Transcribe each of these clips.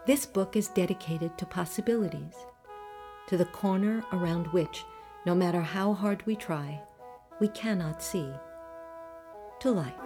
This book is dedicated to possibilities, to the corner around which, no matter how hard we try, we cannot see, to life.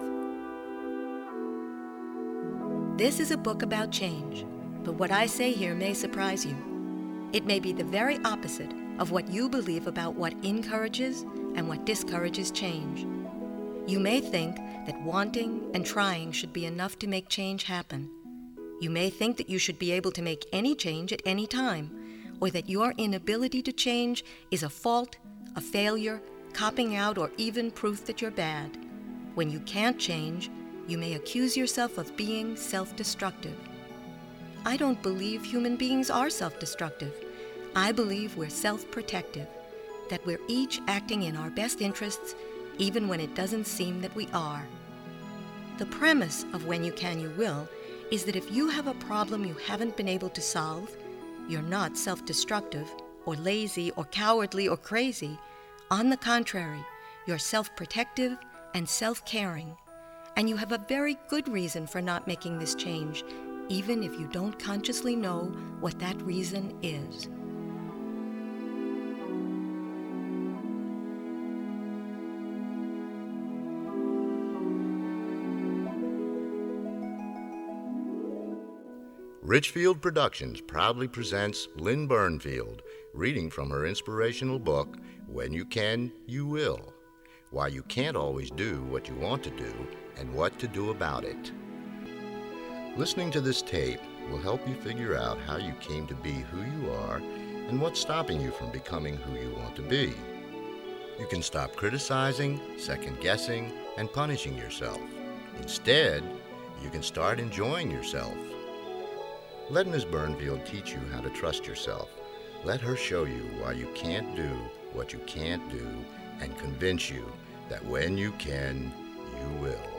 This is a book about change, but what I say here may surprise you. It may be the very opposite of what you believe about what encourages and what discourages change. You may think that wanting and trying should be enough to make change happen. You may think that you should be able to make any change at any time, or that your inability to change is a fault, a failure, copping out, or even proof that you're bad. When you can't change, you may accuse yourself of being self-destructive. I don't believe human beings are self-destructive. I believe we're self-protective, that we're each acting in our best interests, even when it doesn't seem that we are. The premise of When You Can, You Will is that if you have a problem you haven't been able to solve, you're not self-destructive or lazy or cowardly or crazy. On the contrary, you're self-protective and self-caring, and you have a very good reason for not making this change, even if you don't consciously know what that reason is. Richfield Productions proudly presents Lynn Burnfield reading from her inspirational book, When You Can, You Will, Why You Can't Always Do What You Want to Do and What to Do About It. Listening to this tape will help you figure out how you came to be who you are and what's stopping you from becoming who you want to be. You can stop criticizing, second-guessing, and punishing yourself. Instead, you can start enjoying yourself. Let Ms. Burnfield teach you how to trust yourself. Let her show you why you can't do what you can't do and convince you that when you can, you will.